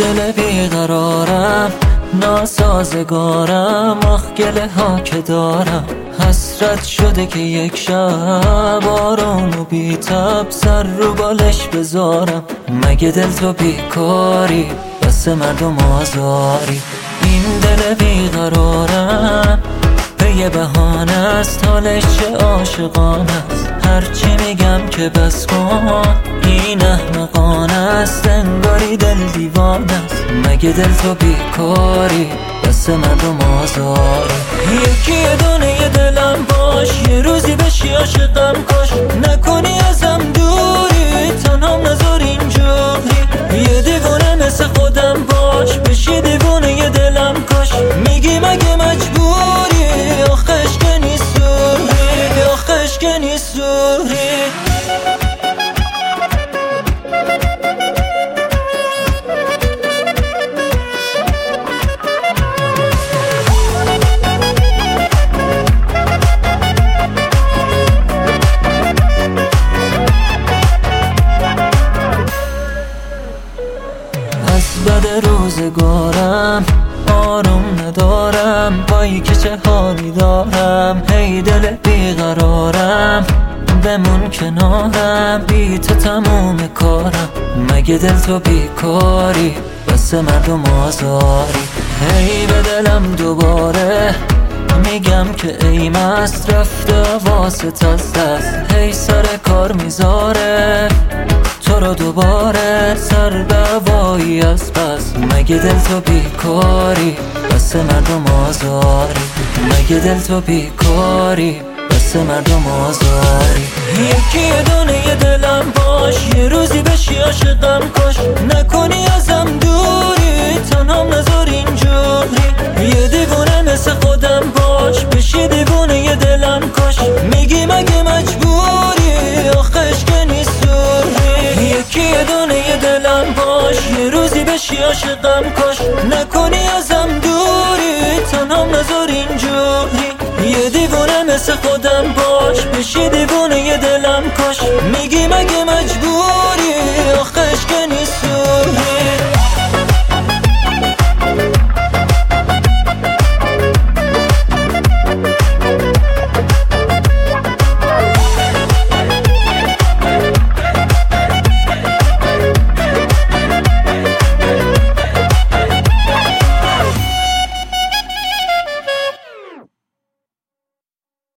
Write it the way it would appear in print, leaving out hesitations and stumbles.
دل بیقرارم، ناسازگارم، آخ گله ها که دارم. حسرت شده که یک شب آروم و بی تب سر رو بالش بذارم. مگه دل تو بیکاری، بس مردم آزاری. این دل بیقرارم یه بهانه است، حالش چه عاشقانه است. هرچی میگم که بس کن، این احمقانه است، انگاری دل دیوانه است. مگه دل تو بیکاری، بس مردم آزاری. یکی دونه دلم باش، یه روزی بشی عاشقم کاش. نکنی ازم دوری، تنهام نذار اینجوری. یه دیوونه مثل خودم باش، بشی دیوونه دلم کاش. میگی مگه مجبوری، آخش که نیسوری، آخش که نیسوری. از بد روزگارم آروم ندارم، وای که چه حالی دارم. هی دل بیقرارم، بمون کنارم، بی تو تموم کارم. مگه دل تو بیکاری، بس مردم آزاری. هی به دلم دوباره میگم که ای مست، رفته واسط از دست. هی سر کار میذاره تو رو دوباره، سر به وایی از بس. مگه دل تو بیکاری، بس مردم آزاری. مگه دل تو بیکاری، بس مردم آزاری. یکی دونه دلم باش، یه روزی بشی عاشقم کاش. نکنی ازم دوری، تنهام نذار اینجوری. یه دیوونه مثل خودم باش، بشی دیوونه دلم کاش. میگی مگه مجبوری، آخش که نیسوری. یکی دونه دلم باش، یه روزی بشی عاشقم کاش. نکنی ازم دوری، تنهام نذار اینجوری. یه دیوونه مثل خودم باش، بشی دیوونه دلم کاش. میگی